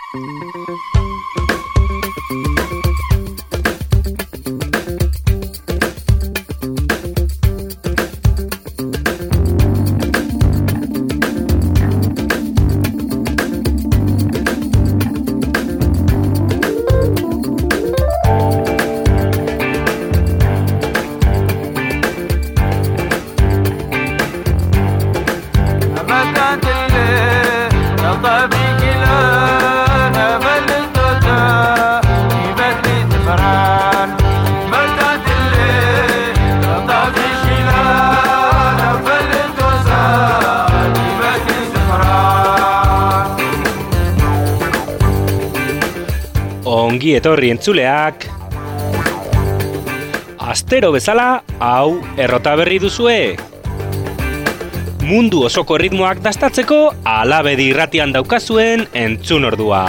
Ongi etorri entzuleak. Astero bezala, hau errota berri duzue. Mundu osoko ritmoak dastatzeko Alabedi irratian daukazuen entzun ordua.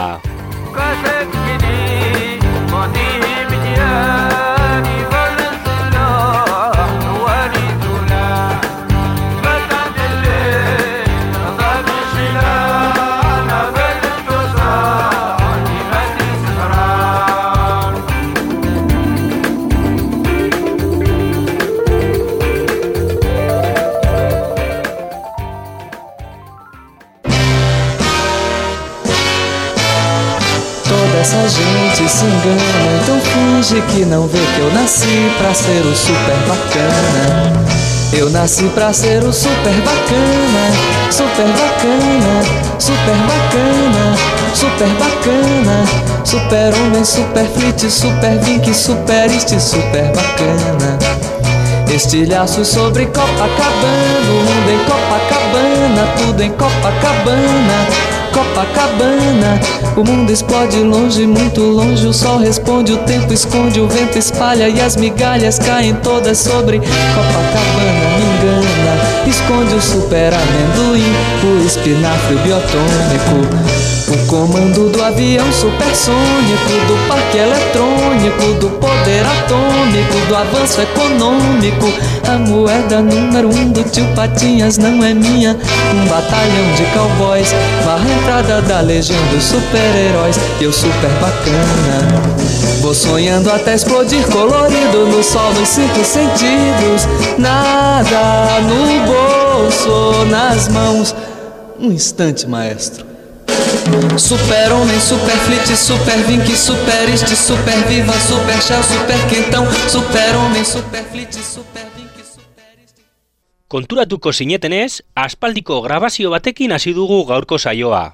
Essa gente se engana, então finge que não vê que eu nasci pra ser o super bacana. Eu nasci pra ser o super bacana, super bacana, super bacana, super bacana, super homem, super flit, super vink, super este, super bacana. Estilhaço sobre Copacabana, o mundo em Copacabana, tudo em Copacabana. Copacabana, o mundo explode longe, muito longe. O sol responde, o tempo esconde, o vento espalha e as migalhas caem todas sobre Copacabana. Me engana, esconde o super amendoim, o espinafre biotônico, o comando do avião supersônico, do parque eletrônico, do poder atômico, do avanço econômico. A moeda número 1 do tio Patinhas não é minha. Um batalhão de cowboys, varre a entrada da legião dos super-heróis. Eu super bacana, vou sonhando até explodir colorido no sol nos 5 sentidos. Nada no bolso, nas mãos. Um instante, maestro. Super homem, super flit, super vink, super este, super viva, super shell, super quentão. Super homem, super flit, super vink, super este. Konturatuko zinetenez, aspaldiko grabazio batekin hasi dugu gaurko saioa.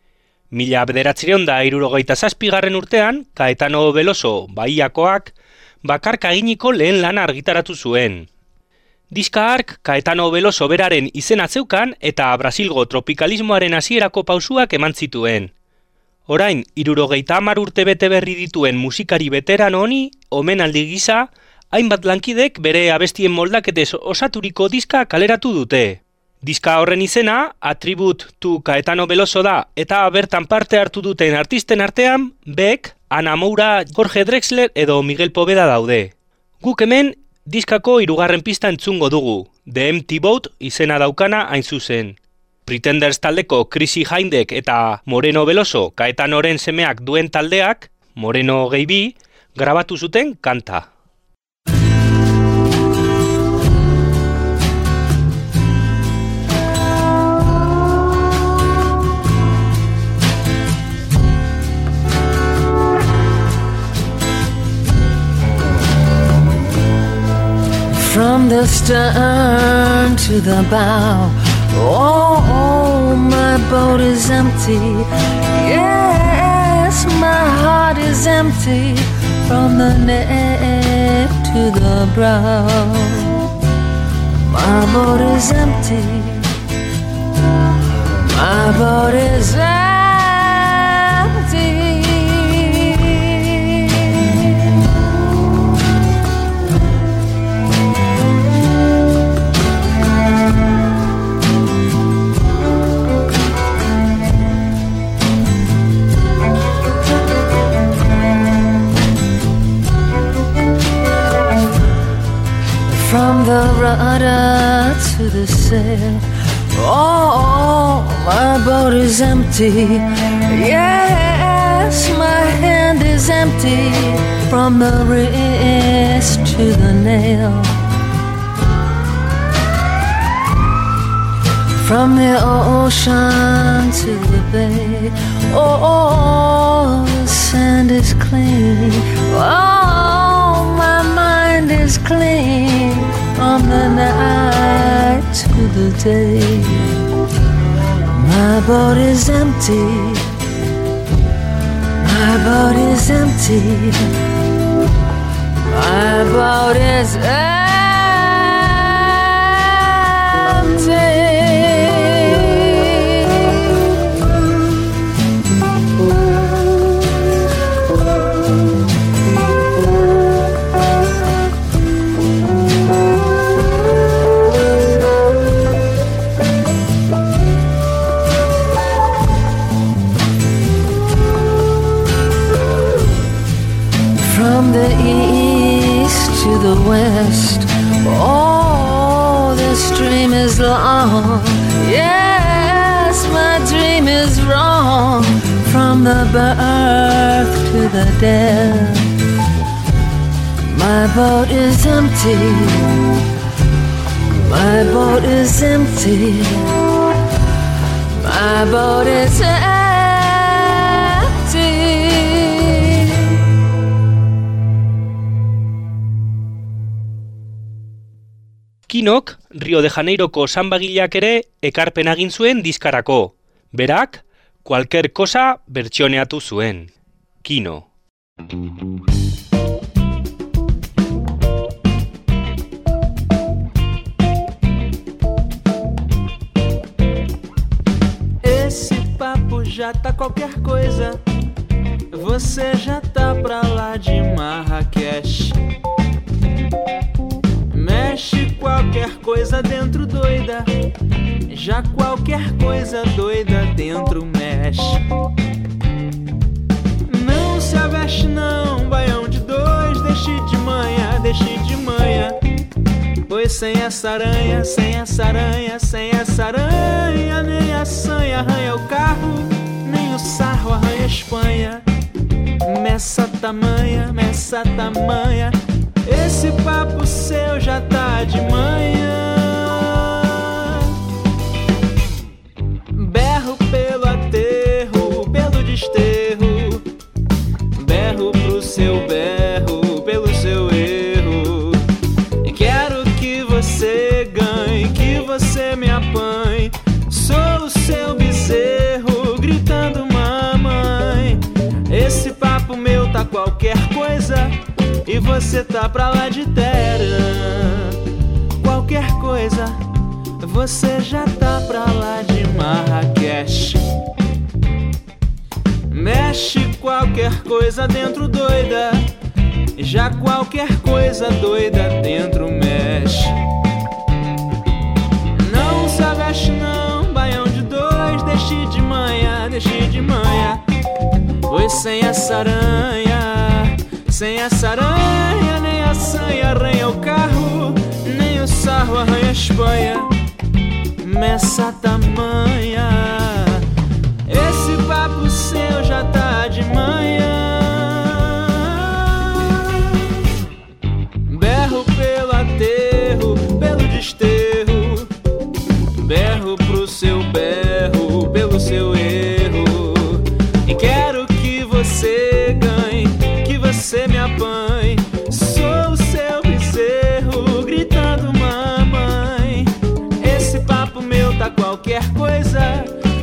1967 urtean, Caetano Veloso Bahiakoak bakarka eginiko lehen lana argitaratu zuen. Diska hark Caetano Veloso beraren izena zeukan eta Brasilgo tropikalismoaren hasierako pausuak eman zituen. Orain, 70 urte bete berri dituen musikari veterano honi, omenaldi gisa, hainbat lankidek bere abestien moldaketez osaturiko diska kaleratu dute. Diska horren izena, Attribute to Caetano Veloso da, eta bertan parte hartu duten artisten artean, Beck, Ana Moura, Jorge Drexler edo Miguel Poveda daude. Guk hemen, diskako 3. pista entzungo dugu, The Empty Boat izena daukana hain zuzen. Pretenders taldeko Chrissy Hindek eta Moreno Veloso Caetanoren semeak duen taldeak, Moreno gehi bi, grabatu zuten kanta. From the stern to the bow, oh, my boat is empty. Yes, my heart is empty. From the neck to the brow, my boat is empty. My boat is empty. From the rudder to the sail, oh, my boat is empty. Yeah, Yes, my hand is empty from the wrist to the nail. From the ocean to the bay, oh, the sand is clean. Oh, my mind is clean from the night to the day. My boat is empty. My boat is empty. My boat is empty. From the east to the west, oh, this dream is long. Yes, my dream is wrong. From the birth to the death, my boat is empty. My boat is empty. My boat is empty. Kinok, Rio de Janeiroko sanbagileak ere ekarpen egin zuen diskarako. Berak, Cualquier cosa bertsioneatu zuen. Kino. Esse papo já tá qualquer coisa. Você já tá pra lá de Marrakech. Mexe qualquer coisa dentro doida. Já qualquer coisa doida dentro mexe. Não se aveste não, baião de dois. Deixe de manhã, deixe de manhã. Pois sem essa aranha, sem essa aranha, sem essa aranha, nem a sanha arranha o carro, nem o sarro arranha a Espanha. Meça tamanha, esse papo seu já tá de manhã. Berro pelo aterro, pelo desterro. Berro pro seu berro, pelo seu erro. Quero que você ganhe, que você me apanhe. Sou o seu bezerro, gritando mamãe. Esse papo meu tá qualquer coisa. E você tá pra lá de Teherã. Qualquer coisa, você já tá pra lá de Marrakech. Mexe qualquer coisa dentro doida. Já qualquer coisa doida dentro mexe. Não se aveste não, baião de dois. Deixe de manhã, deixe de manhã. Pois sem essa aranha, sem essa aranha, nem a sanha arranha o carro, nem o sarro arranha a Espanha. Meça tamanha, esse papo seu já tá de manhã. Berro pelo aterro, pelo desterro. Berro pro seu berro, pelo seu erro. E quero que você ganhe, que você me apanhe. Sou o seu bezerro, gritando mamãe. Esse papo meu tá qualquer coisa.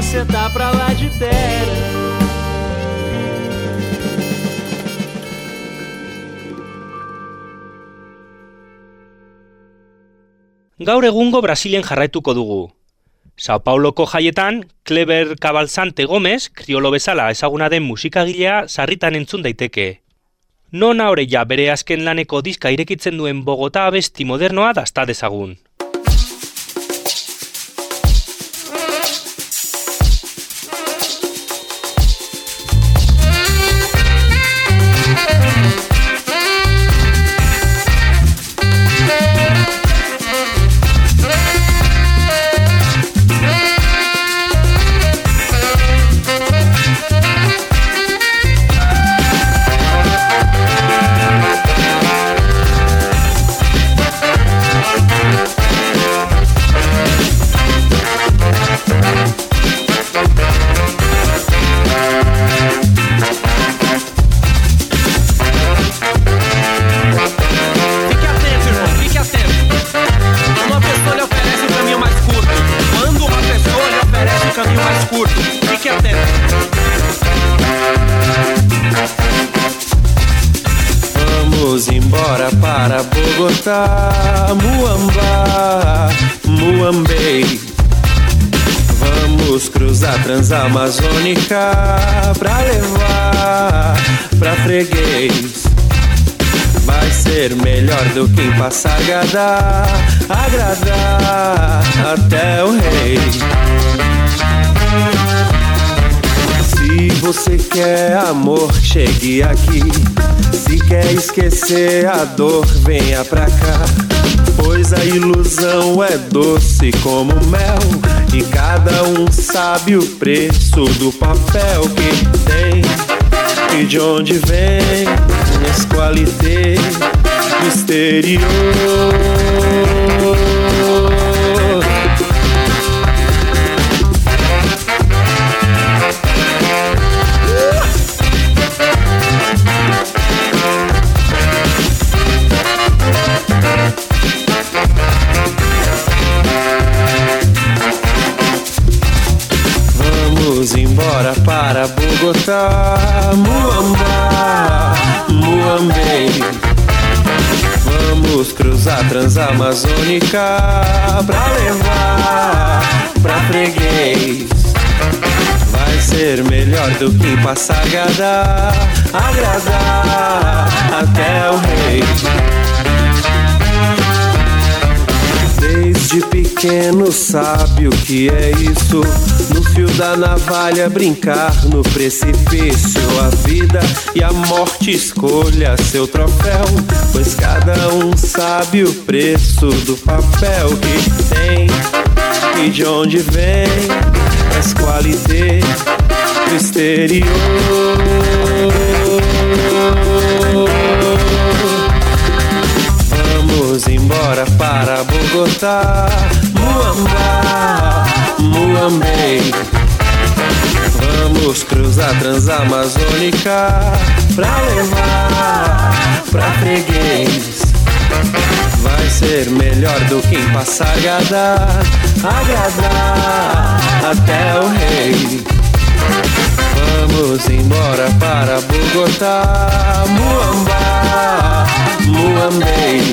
cê tá pra lá de terra. Gaur egungo Brasilen jarraituko dugu. Sao Pauloko jaietan, Kleber Cavalcante Gomez, kriolo bezala ezaguna den musikagilea sarritan entzun daiteke. Nona Oreia bere azken laneko diska irekitzen duen Bogota abesti modernoa dasta dezagun. Para Bogotá, Muamba, Muambei. Vamos cruzar Transamazônica pra levar pra freguês. Vai ser melhor do que em Passagada, agradar até o rei. Se você quer amor, chegue aqui. Se quer esquecer a dor, venha pra cá. Pois a ilusão é doce como mel, e cada um sabe o preço do papel que tem e de onde vem esse qualité misterioso. Vamos embora para Bogotá, Muamba, Muambei. Vamos cruzar Transamazônica pra levar pra freguês. Vai ser melhor do que em Passagada, agradar até o rei. Desde pequeno sabe o que é isso. No fio da navalha brincar no precipício. A vida e a morte escolha seu troféu, pois cada um sabe o preço do papel que tem e de onde vem essa qualité misterioso. Vamos embora para Bogotá, Muamba, Muambei. Vamos cruzar Transamazônica pra levar pra freguês. Vai ser melhor do que em Passagada, agradar até o rei. Vamos embora para Bogotá, Muamba, Muambei.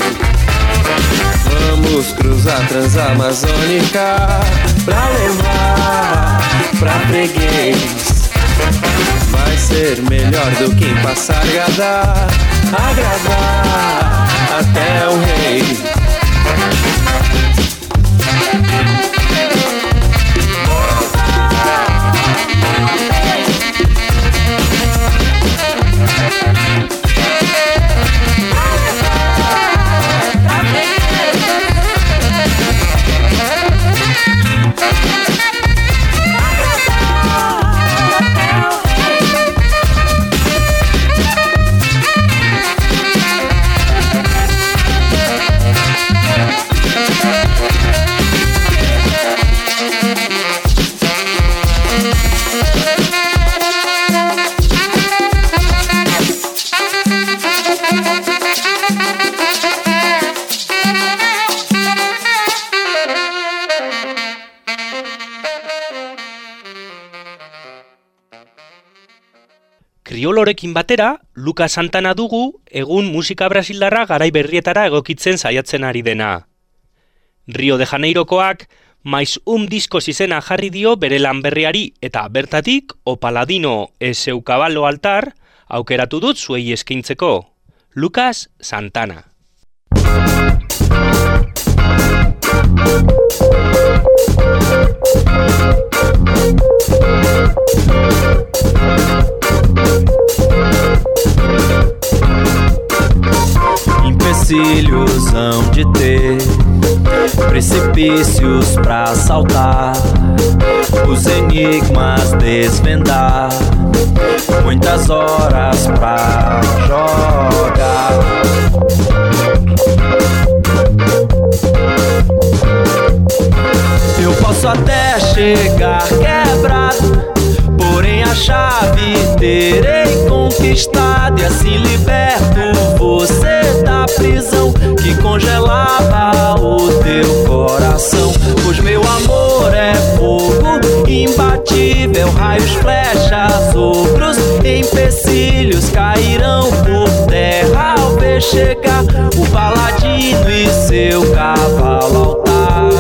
Vamos cruzar Transamazônica pra levar pra freguês. Vai ser melhor do que em Passagada, agradar até o rei. Criolorekin batera, Lucas Santana dugu egun musika brasildarra garai berrietara egokitzen saiatzen ari dena. Rio de Janeirokoak Mais diskos izena jarri dio bere lan berriari eta bertatik O Paladino e seu caballo altar aukeratu dut zuei eskaintzeko. Lucas Santana. Empecilhos hão de ter, precipícios pra saltar, os enigmas desvendar, muitas horas pra jogar. Eu posso até chegar quebrado, porém a chave terei conquistado, e assim liberto você da prisão que congelava o teu coração. Pois meu amor é fogo imbatível, raios, flechas, ogros, empecilhos cairão por terra ao ver chegar o paladino e seu cavalo altar.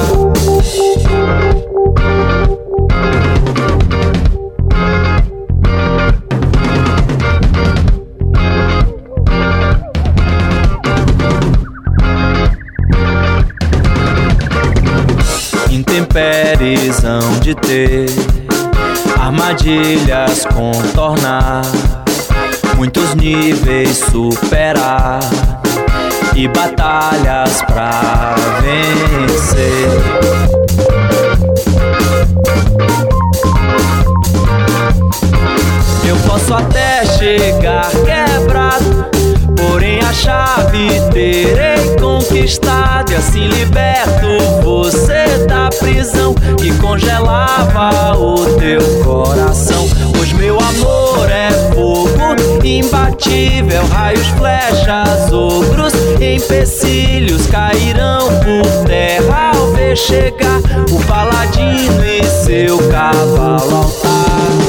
Intempéries hão de ter, armadilhas contornar, muitos níveis superar e batalhas pra vencer. Eu posso até chegar quebrado, porém a chave terei conquistado, e assim liberto você da prisão que congelava o teu coração. Pois meu amor é fogo imbatível, raios, flechas, ogros, empecilhos cairão por terra ao ver chegar o paladino e seu cavalo altar.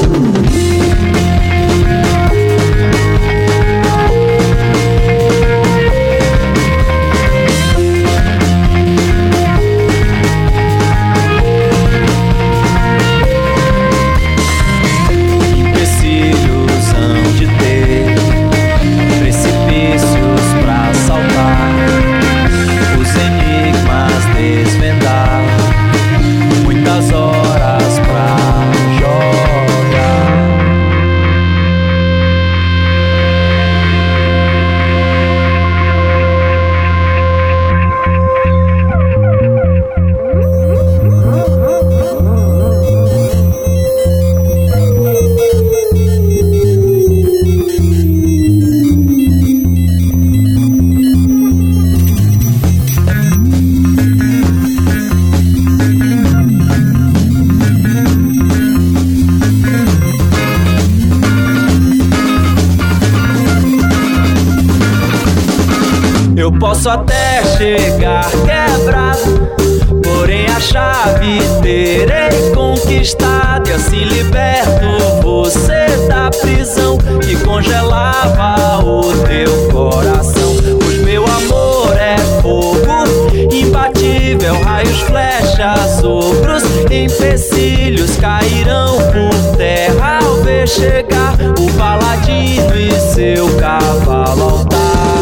Posso até chegar quebrado, porém a chave terei conquistado, e assim liberto você da prisão que congelava o teu coração. Pois meu amor é fogo imbatível, raios, flechas, ogros, empecilhos cairão por terra ao ver chegar o paladino e seu cavalo altar.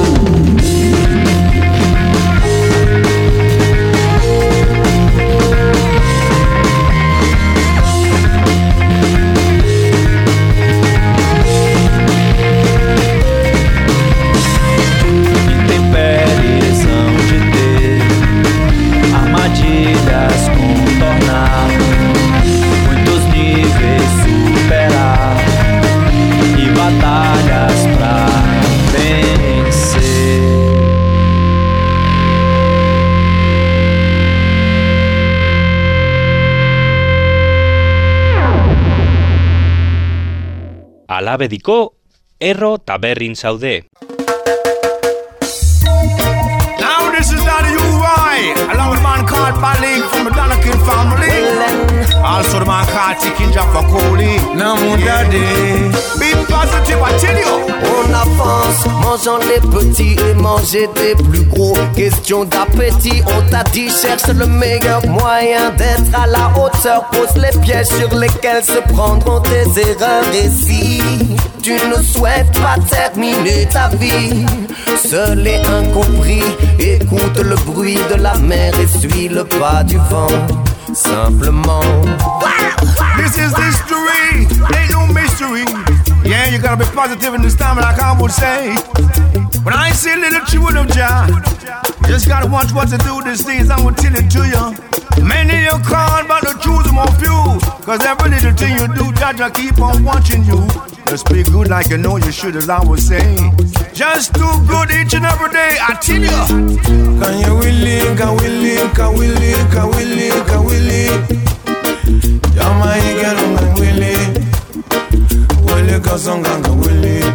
Contornar, muitos níveis superar e batalhas pra vencer. Alabediko erro ta berrin zaude. Now this is Daddy U.I. along with a man called Balik from the Danakin family. Also the man called Tikin Jaffa Coli. Non, mon daddy. Be positive, I tell you. On avance, mangeant les petits et manger des plus gros. Question d'appétit, on t'a dit cherche le meilleur moyen d'être à la hauteur. Pose les pièges sur lesquels se prendront tes erreurs. Et si tu ne souhaites pas terminer ta vie seul et incompris, écoute le bruit de la mer et suis le pas du vent. Simplement. This is history, ain't no mystery. Yeah, you gotta be positive in this time, like I would say. When I say little children of Jah, you just gotta watch what to do these days, I'm gonna tell it to you. Many you call, but the truth more few. Cause every little thing you do, Jah keep on watching you. Just be good like you know you should, as I would say. Just do good each and every day, I tell you. Can you willing, can willing, can willing, can willing, can willing. Jamaica, can willing. Willing, kasonga, can willing.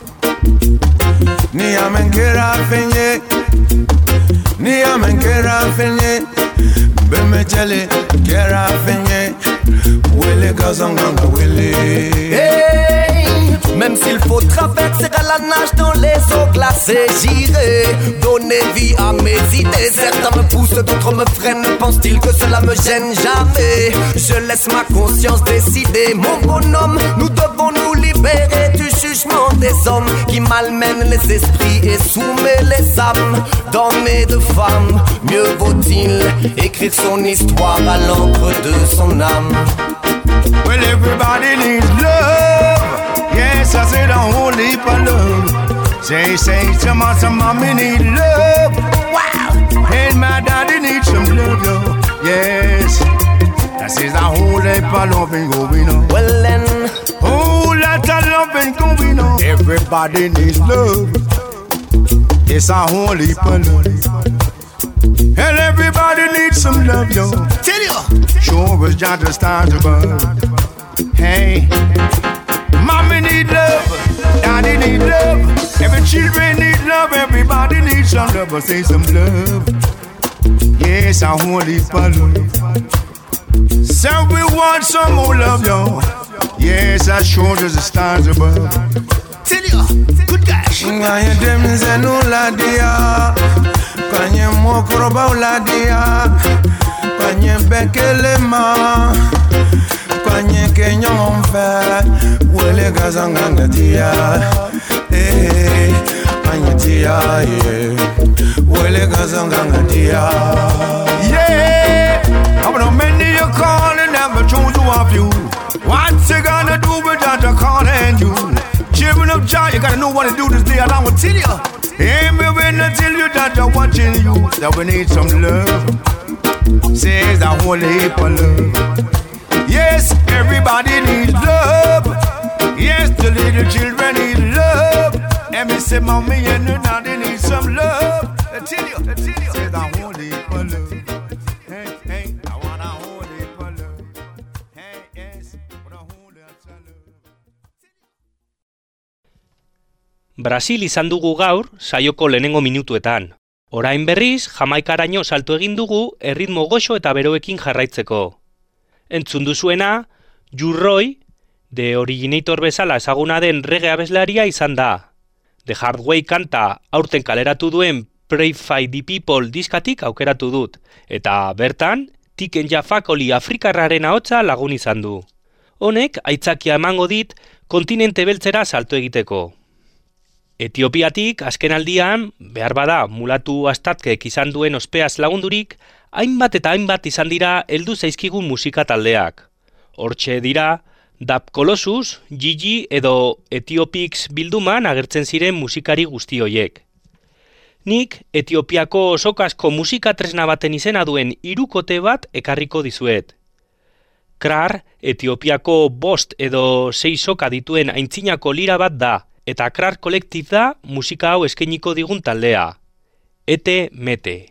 Ni amenkera fenye, ni amenkera fenye. Bemechele, kera fenye. Willing, kasonga, can willing. Hey! Même s'il faut traverser à la nage dans les eaux glacées, j'irai donner vie à mes idées. Certains me poussent, d'autres me freinent. Pensent-ils que cela me gêne? Jamais. Je laisse ma conscience décider. Mon bonhomme, nous devons nous libérer du jugement des hommes qui malmènent les esprits et soumettent les âmes d'hommes et de femmes. Mieux vaut-il écrire son histoire à l'encre de son âme. Well, everybody needs love. Yes, I said a whole heap of love. Say, some mommy need love. Wow. And my daddy needs some love, yo. Yes, that says a whole heap of loving going on. Well then, whole lot of loving going on. Everybody needs love. Yes, a whole heap of love. And everybody needs some love, yo. Tell you, sure as Jah the stars above. Hey. Mommy need love, daddy need love. Every children need love, everybody needs some love. But say some love. Yes, I want it for love. So we want some more love, yo. Yes, I sure as the stars above. Tell you, good gosh. Kanye demze nuladia, kanye mokroba uladia, kanye bekelema. Kanye kenyon fe, wele gazanganga tia, kanye tia, wele gazanganga tia. Yeah, I'm gonna many you call and never choose one of you. What's you gonna do with that calling you? Children of Jah, you gotta know what to do this day, and I will tell you. Ain't me when I tell you that I'm watching you, that we need some love. Says the whole heap of love. Yes, everybody needs love. Yes, the little children need love. And me say, mommy and the daddy need some love. I tell you, say I want it for love. Hey, hey, I wanna hold it for love. Hey, yes, wanna hold it for love. Brasil izan dugu gaur saioko lehenengo minutuetan. Orain berriz, Jamaikaraino salto egin dugu erritmo goxo eta beroekin jarraitzeko. Entzun duzuena, Jurroi, The Originator bezala ezaguna den reggae abeslaria izan da. The Hard Way kanta aurten kaleratu duen Pray Fight the People diskatik aukeratu dut, eta bertan, Tiken Jaffa Coli afrikarraren ahotsa lagun izan du. Honek aitzakia emango dit kontinente beltzera salto egiteko. Etiopiatik azkenaldian, behar bada mulatu astatkek izan duen ospeaz lagundurik, hainbat eta hainbat izan dira heldu zaizkigun musika taldeak. Hortxe dira, Dub Colossus, Gigi edo Etiopix bilduman agertzen ziren musikari guzti hoiek. Nik Etiopiako sokasko musika tresna baten izena duen hirukote bat ekarriko dizuet. Krar, Etiopiako 5 edo 6 soka dituen aintzinako lira bat da, eta Krar Collective da musika hau eskainiko digun taldea. Ete Mete.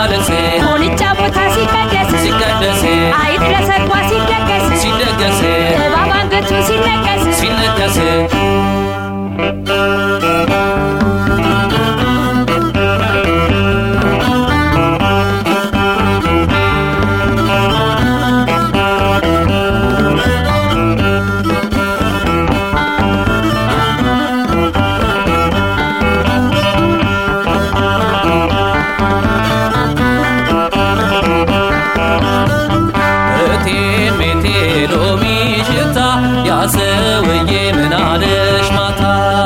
ሲያለቅስ ሆንቻ ቦታ ሲቀደስ ሲቀደስ አይድረስ አኳ ሲደገስ ሲደገስ እባብ አንገቱ ሲነቀስ ሲነቀስ ሰውዬ ምን አለሽ ማታ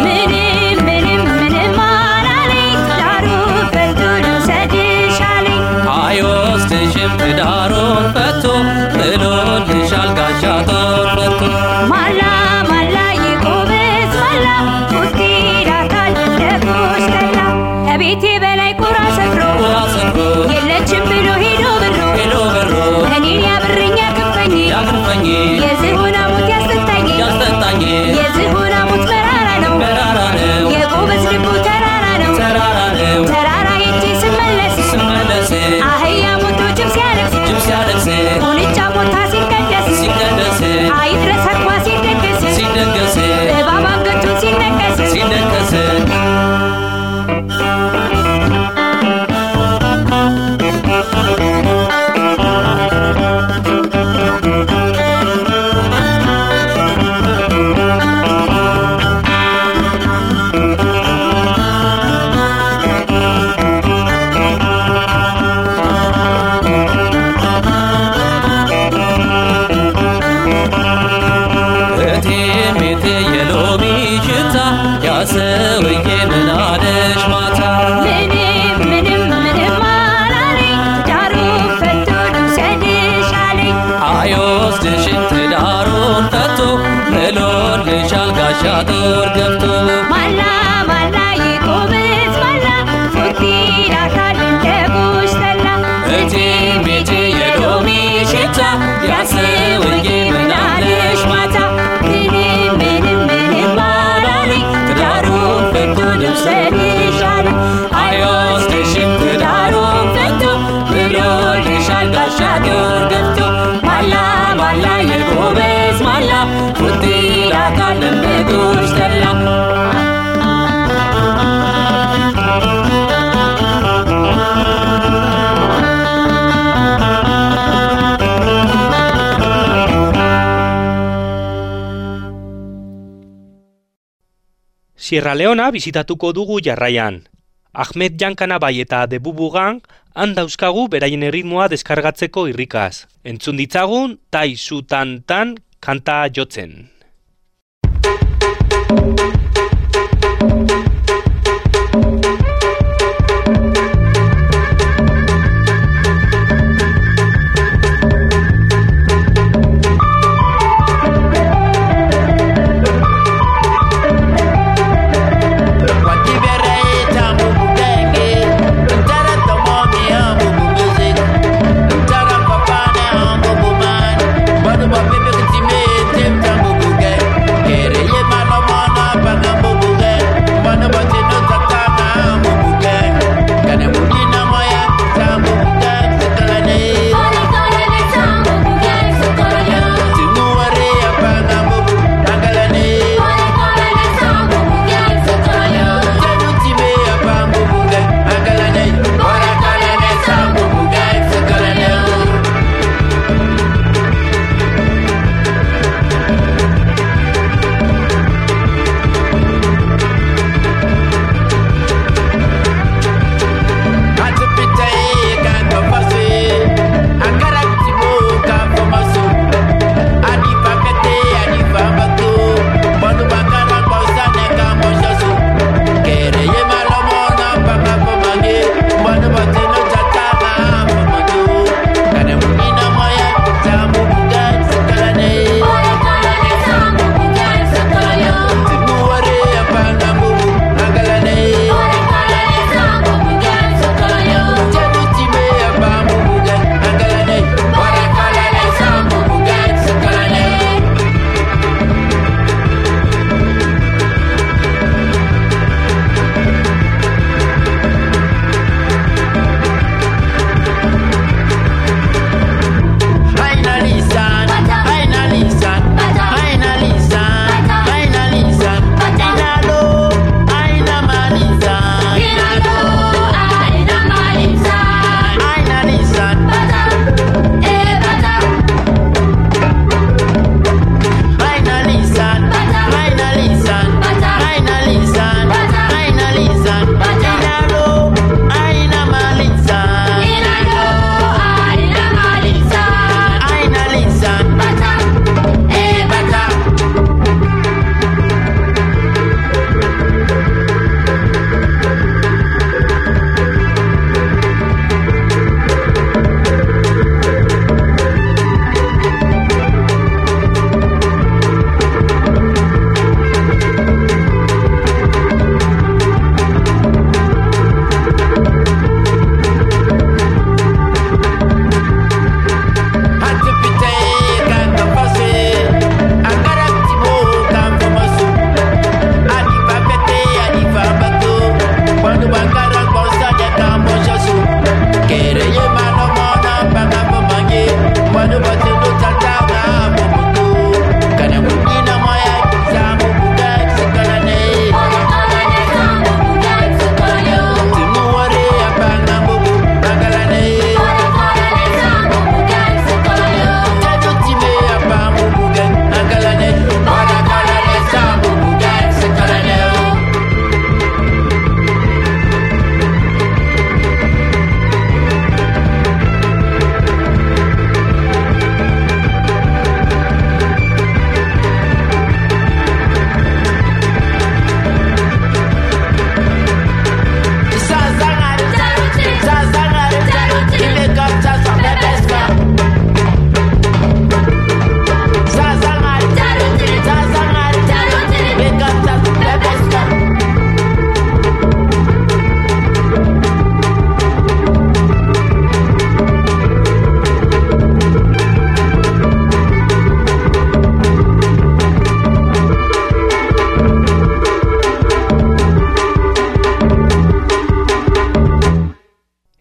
ምንም አላለኝ ትዳሩ ፈቶ ልውሰድሽ አለኝ አይወስድሽም ትዳሩን ፈቶ ጥሎልሻል ጋሻ ጦር ፈቶ ማላ የጎበዝ ማላ ፉት ይላታል ደጎስ ተላ ከቤቴ በላይ ቁራ ሰፍሮ የለችም ብሎ ሄዶ በሮ እኔን ያብረኝ ያክፈኝ የዝሆን አሞት ያስጠጣኝ የዝሆን አሞት መራራ ነው የጎበዝ ልቡ ተራራ ነው ተራራ ሄጄ ስመለስ አህያ ሞቶ ጅብ ሲያለቅስ ሆንቻ ቦታ ሲቀደስ አይድረስ አኳ ሲደገስ እባብ አንገቱን ሲነቀስ ሰውዬ ምን አለሽ ማታ ምንም አላለኝ ትዳሩ ፈቶ ልውሰድሽ አለኝ አይወስድሽም ትዳሩን ፈቶ ጥሎልሻል ጋሻ ጦር ገብቶ ማላ የጎበዝ ማላ ፉት ይላታል እንደ ጉሽ ተላ እቴ ቤቴ የሎሚ ሽታ ያ ሰውዬ ምን አለሽ ማታ ምንም አላለኝ ትዳሩን ፈቶ ልውሰድሽ አለኝ አይወስድሽም ትዳሩን ፈቶ ጥሎልሻል ጋሻ ጦር ገብቶ ማላ የጎበዝ ማላ ፉት ይላታል እንደ ጉሽ ተላ Sierra Leona bizitatuko dugu jarraian. Ahmed Jankanabai eta The Bubugang han dauzkagu beraien erritmoa deskargatzeko irrikaz. Entzun ditzagun Tai Su Tan Tan kanta jotzen. Baby,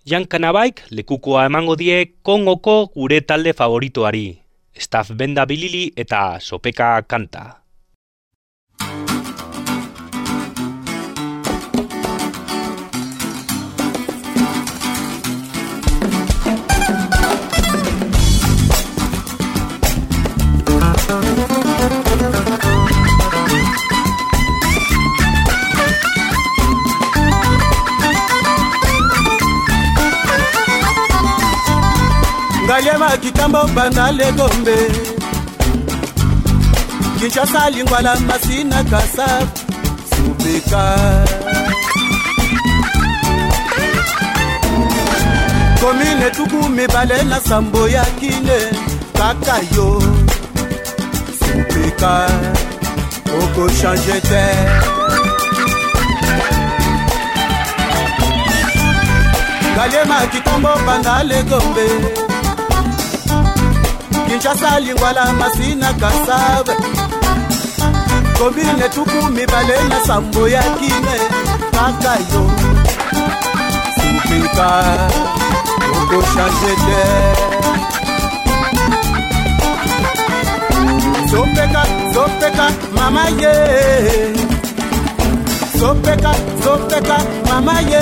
Jan Kanabaik lekukoa emango die Kongoko gure talde favoritoari, Staff Benda Bilili eta Sopeka kanta. Galema kitambo banale gombe Kinshasa lingwala masina kasa Supeka Komine tuku mibale na sambo ya kine Kakayo Supeka Oko change terre Galema kitambo banale gombe Kinshasa lingwala masina kasave Kombine tuku mibale na sambo ya kine Kakayo Supeka Oko change de Sopeka, mama ye Sopeka, mama ye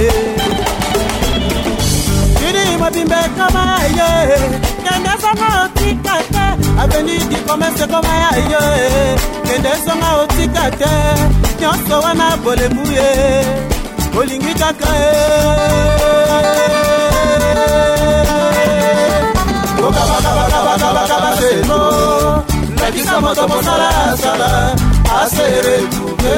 Kiri mabimbe kama ye Kende songa otikate Aveni di komese koma ya ye Kende songa otikate Nyonso wana bole muye Olingi kaka Kaba seno Nakisa moto mosala sala Asere tuve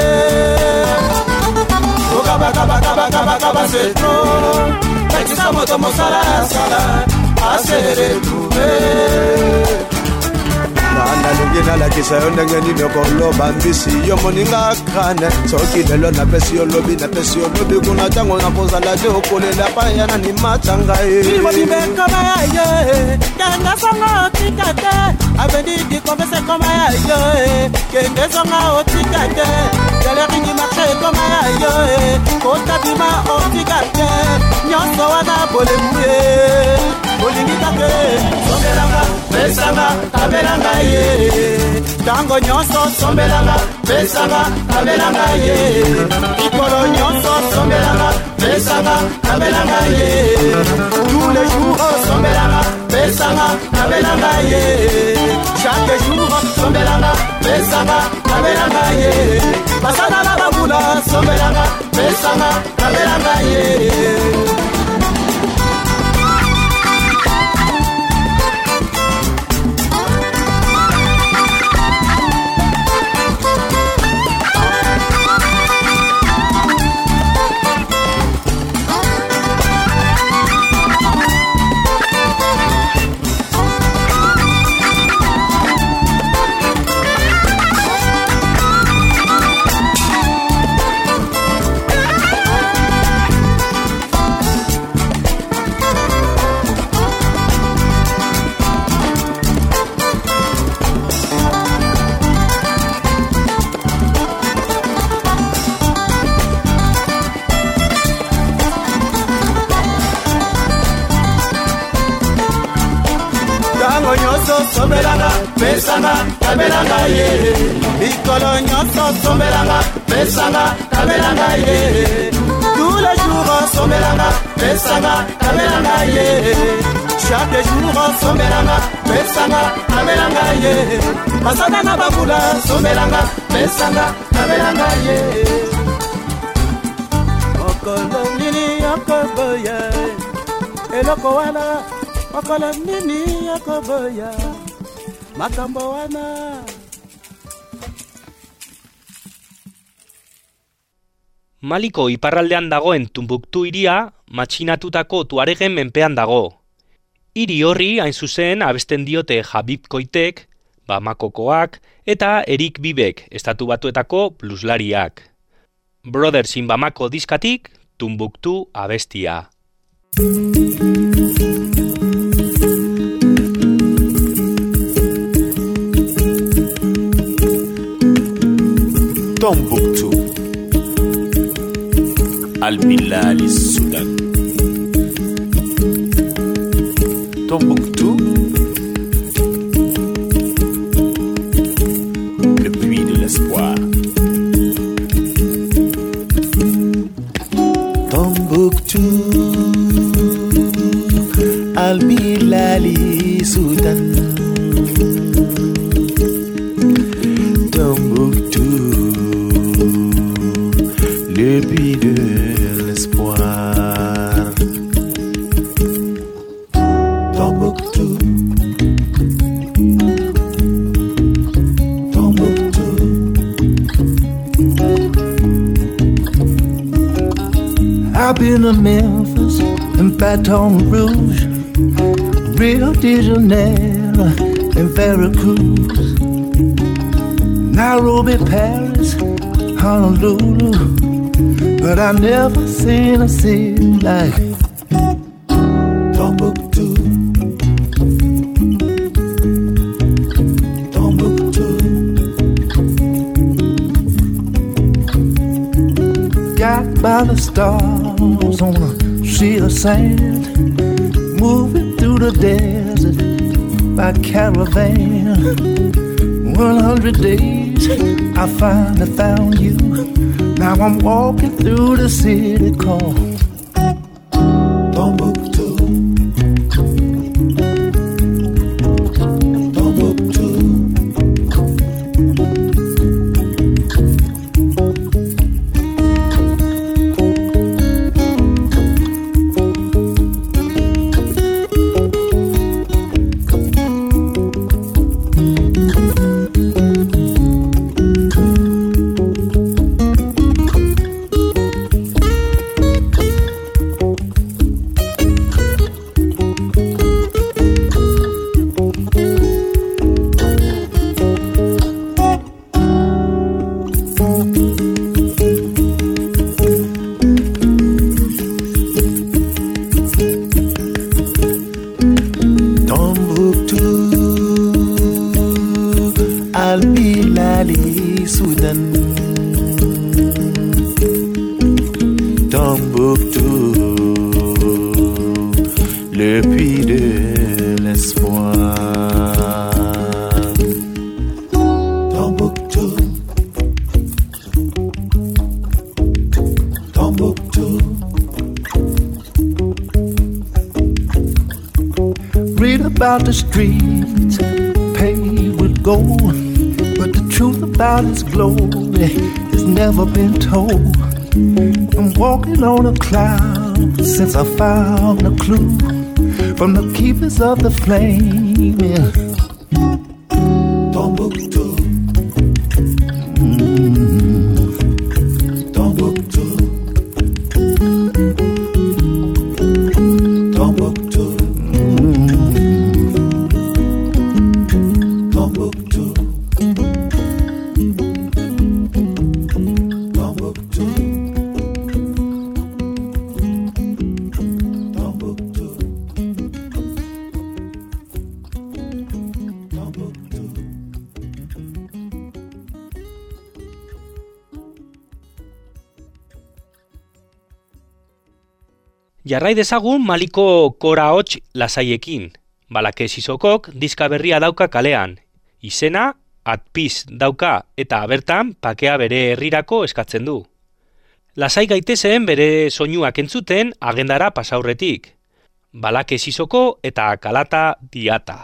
Kaba seno Nakisa moto mosala sala Asere tuve Nana lungina la kisa yonde ngeni nyokolo bambisi Yomoninga kane Soki lelo na pesi yolobi Kuna jango na poza la de okole la payana ni matanga Ilwa nimeka maye Kenda songa otikate Avendi di konvese koma ya Kende songa otikate Galeri ni marche koma ya Kota bima otikate Nyonso wana bole muye Olingi kake Sombelanga, besanga, tabelanga ye Tango nyonso sombelanga, besanga, tabelanga ye Ikolo nyonso sombelanga, besanga, tabelanga ye Tous les jours sombelanga, besanga, tabelanga ye Chaque jour sombelanga, besanga, tabelanga ye Basana la babula sombelanga, besanga, tabelanga ye Sombelanga, besanga, tabelanga ye Ikolo nyonso sombelanga, besanga, tabelanga ye Tous les jours sombelanga, besanga, tabelanga ye Chaque jour sombelanga, besanga, tabelanga ye Masana na babula sombelanga, besanga, tabelanga ye Okolo nini okoboya Eloko wana Okolo nini okoboya Makambo wana Maliko iparraldean dagoen Tumbuktu hiria matxinatutako Tuaregen menpean dago. Hiri horri hain zuzen abesten diote Habib Koitek, Bamakokoak eta Erik Bibek estatu batuetako blueslariak. Brothers in Bamako diskatik Tumbuktu abestia. Tombouctou Al Bilal Soudan Tombouctou, le puits de l'espoir. Tombouctou, Al-Bilali, Soudan. Tombouctou, le puits de l'espoir. Tombouctou, Tombouctou. I've been to Memphis and Baton Rouge, Rio de Janeiro and Veracruz, Nairobi, Paris, Honolulu, but I never seen a city like Tombouctou. Tombouctou. Got by the stars on a sea of sand, moving through the desert by caravan. 100 days I finally found you. Now I'm walking through the city called Tombouctou. Tombouctou. Al-Bilali, Soudan. Tombouctou, le puits de l'espoir. Tombouctou, Tombouctou. Read about the streets paved with gold, but the truth about His glory has never been told. I'm walking on a cloud since I found a clue from the keepers of the flame. Yeah. Tombouctou. Tombouctou. Tombouctou. Tombouctou. Jarrai dezagun Maliko kora hots lasaiekin. Balake Sisokok diska berria dauka kalean. Izena, Atpiz dauka eta bertan pakea bere herrirako eskatzen du. Lasai gaitezen bere soinuak entzuten agendara pasaurretik. Balake Sisoko eta Kalata Diata.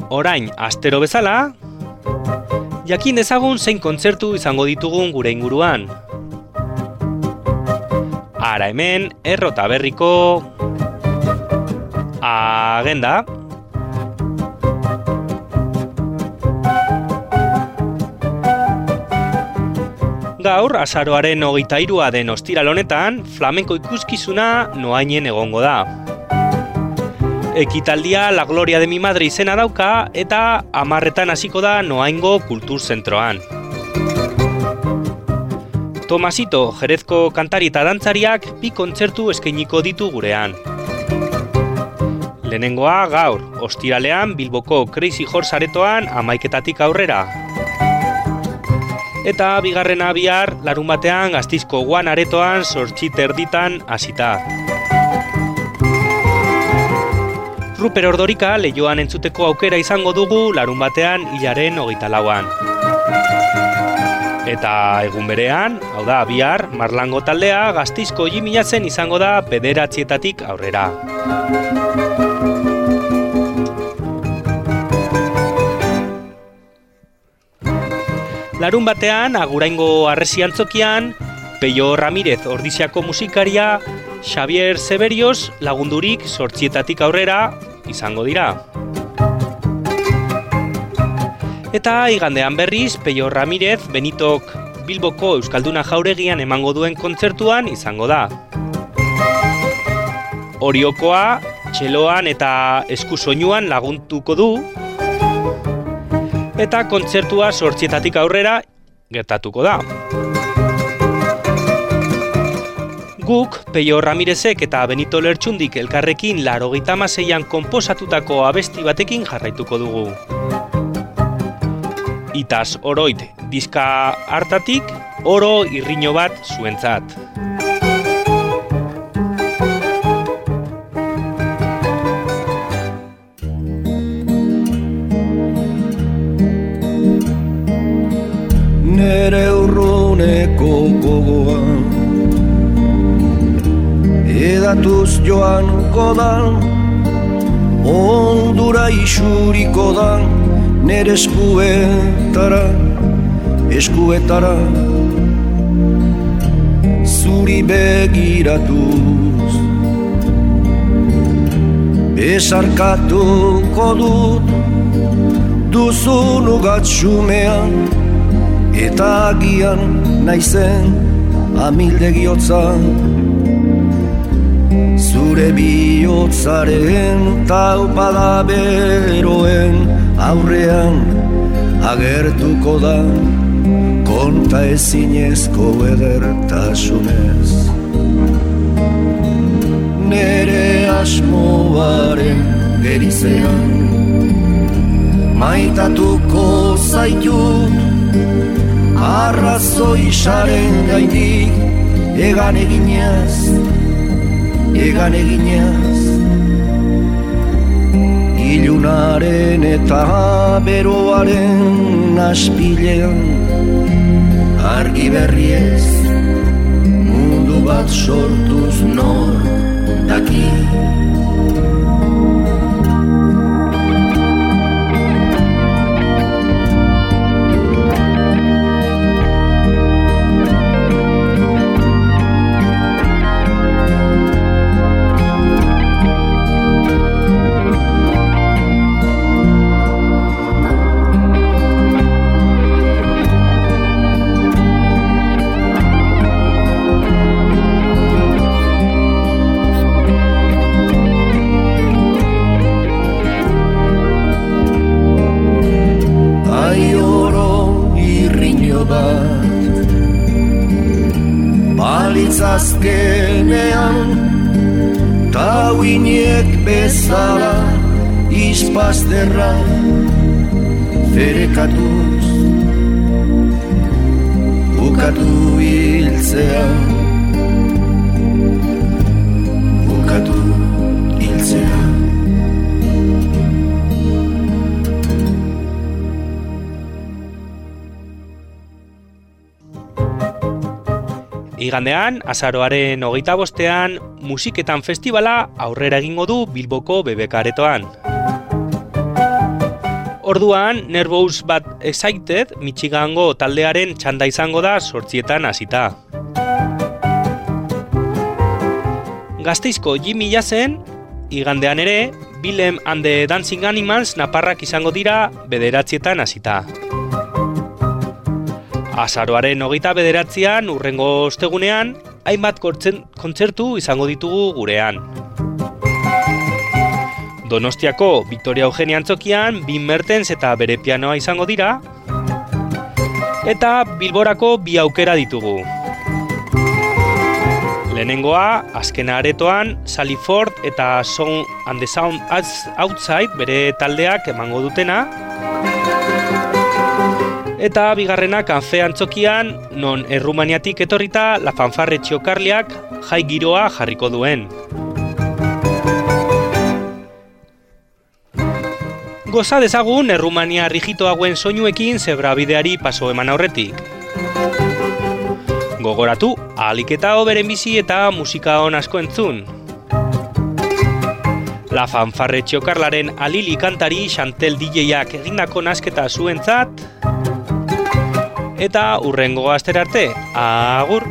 Orain, astero bezala, jakin dezagun zein kontzertu izango ditugun gure inguruan. Ara hemen, Errota Berriko agenda. Gaur, azaroaren 23 den ostiral honetan, flamenko ikuskizuna Noainen egongo da. Ekitaldia La Gloria de mi Madre izena dauka eta 10:00 hasiko da Noaingo Kulturzentroan. Tomasito, Jerezko kantari eta dantzariak 2 kontzertu eskainiko ditu gurean. Lehenengoa gaur, ostiralean Bilboko Crazy Horse aretoan 11:00 aurrera. Eta bigarrena bihar, larunbatean Gasteizko One aretoan 8:30 hasita. Ruper Ordorika Leioan entzuteko aukera izango dugu larunbatean hilaren 24an. Eta egun berean, hau da bihar, Marlango taldea Gasteizko Jimiazen izango da 9:00 aurrera. Larun batean, Aguraingo Harresi Antzokian, Peio Ramirez Ordiziako musikaria, Xavier Severios lagundurik 8:00 aurrera izango dira. Eta igandean berriz, Peio Ramirez Benitok Bilboko Euskalduna Jauregian emango duen kontzertuan izango da. Oriokoa, txeloan eta eskusoinuan laguntuko du, eta kontzertua 8:00 aurrera gertatuko da. Guk, Peio Ramirezek eta Benito Lertxundik elkarrekin 86an konposatutako abesti batekin jarraituko dugu. Itaz oroit diska hartatik, oro irriño bat zuentzat. Nere urruneko gogoa edatuz joanko da, ondura isuriko da, nere eskuetara zuri begiratuz. Besarkatuko dut duzun ugatxumean, eta agian naizen amildegihotza, zure bihotzaren taupada beroen aurrean agertuko da, konta ezinezko edertasunez. Nere asmoaren gerizean maitatuko zaitut, arrazoi saren gainik egan eginez, ilunaren eta beroaren aspilean, argi berriez mundu bat sortuz nor daki. Azkenean tauinek bezala izpazterra ferekatuz bukatu hiltzea. Igandean, azaroaren 25ean, musiketan festivala aurrera egingo du Bilboko BBK aretoan. Orduan, Nervous But Excited, Michigango taldearen txanda izango da 8 hasita. Gasteizko Jimmy Jazzen, igandean ere, Willem and the Dancing Animals naparrak izango dira 9 hasita. Azaroaren 29an, urrengo ostegunean, hainbat kontzertu izango ditugu gurean. Donostiako Victoria Eugenia Antzokian, Bin Mertens eta bere pianoa izango dira, eta Bilborako 2 aukera ditugu. Lehenengoa, azkena aretoan, Sally Ford eta Sound and the Sound Outside bere taldeak emango dutena, eta bigarrena Kanfe Antzokian, non Errumaniatik etorrita La Fanfarre Txiokarliak jai giroa jarriko duen. Goza dezagun Errumania rigito hauen soinuekin zebrabideari paso eman aurretik. Gogoratu, ahalik eta hoberen bizi eta musika on asko entzun. La Fanfarre Txiokarlaren Alili kantari Chantel DJ-ak egindako nasketa zuentzat, eta urrengo astera arte, agur!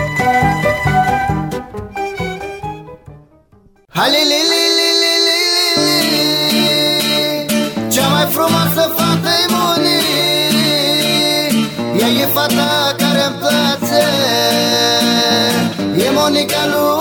Cea mai frumoasă fată-i Monique, ea e fata care-mi place, e Monica lui